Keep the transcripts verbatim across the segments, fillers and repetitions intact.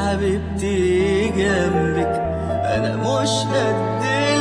حبيبتي جنبك أنا مش قد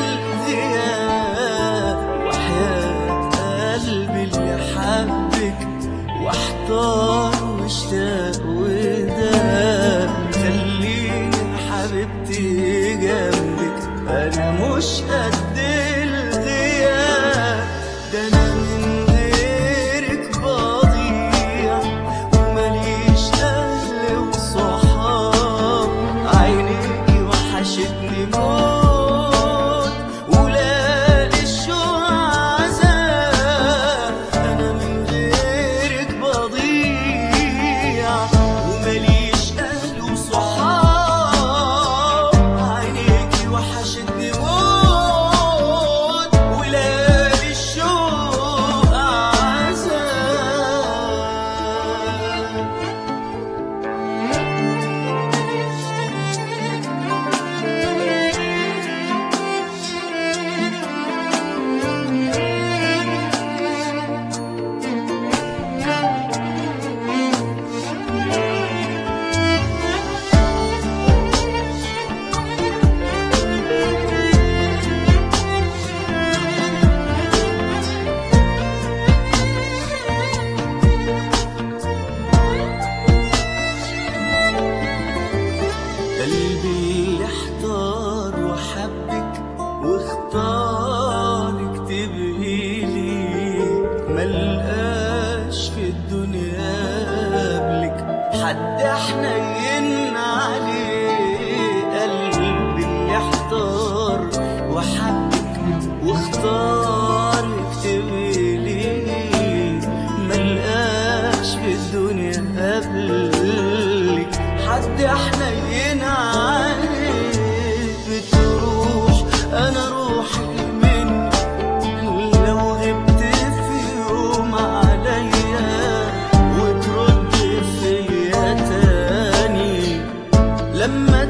الغياب، وحياة قلبي اللي حبك واحتار واشتاق وداب. خليني حبيبتي جنبك أنا مش قد الغياب، ده أنا من غيرك بضيع ومليش أهل وصحاب. عينيكي وحشتني موت وليالي الشوق عذاب. أنا من غيرك بضيع ومليش أهل وصحاب. عينيكي وحشتني موت وليالي الشوق عذاب. قلبي اللي احتار وحبك واختارك تبقي لي، ملقاش في الدنيا قبلك حد حنين عليه. قلبي اللي احتار وحبك واختارك تبقي لي، ملقاش في الدنيا قبلك حد حنين عليك. بتروح انا روحي منك لو غبت في يوم عليا، وترد فيا تاني لما